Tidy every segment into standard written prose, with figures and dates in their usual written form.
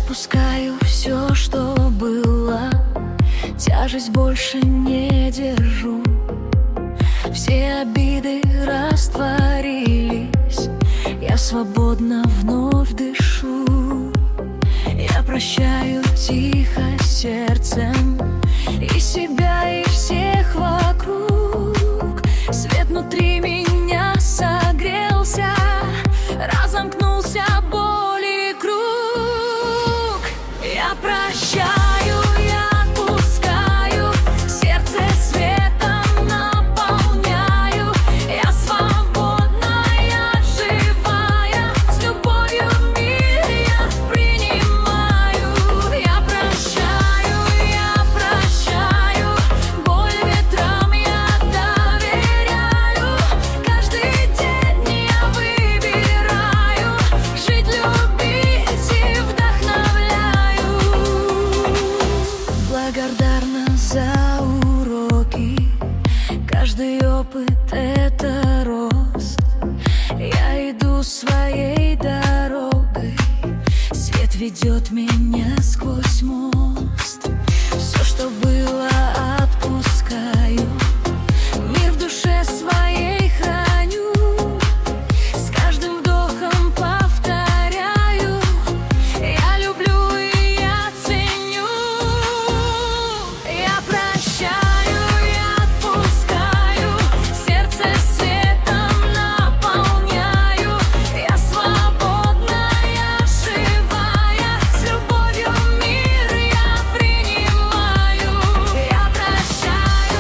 Отпускаю все, что было, тяжесть больше не держу. Все обиды растворились, я свободно вновь дышу. Я прощаю тихо сердцем и себя, и всех вокруг. Свет внутри меня согрелся, разомкнулся боли круг. Я прощаю, я отпускаю, сердце светом наполняю. Я свободна, я живая, с любовью мир я принимаю. Я прощаю, боль ветрам я доверяю. Каждый день я выбираю жить, любить и вдохновляю. Благодарна за уроки, каждый опыт — это рост. Я иду своей дорогой, свет ведет меня сквозь мост. Все, что было, отпускаю, мир в душе своей храню. С каждым вдохом повторяю: я люблю и я ценю. Я прощаю, я отпускаю, сердце светом наполняю. Я свободна, я живая, с любовью мир я принимаю. Я прощаю,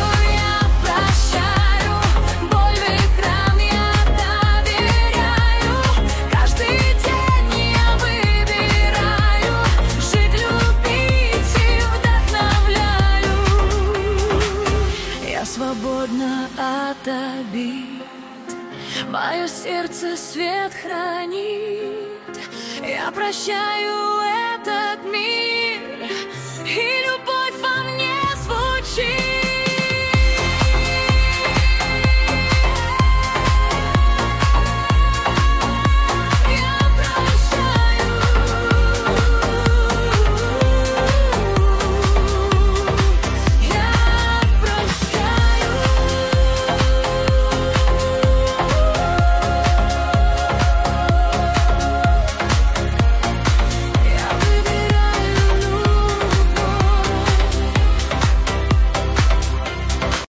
боль ветрам я доверяю. Каждый день я выбираю жить, любить и вдохновляю. Я свободна от обид, мое сердце свет хранит. Я прощаю этот мир.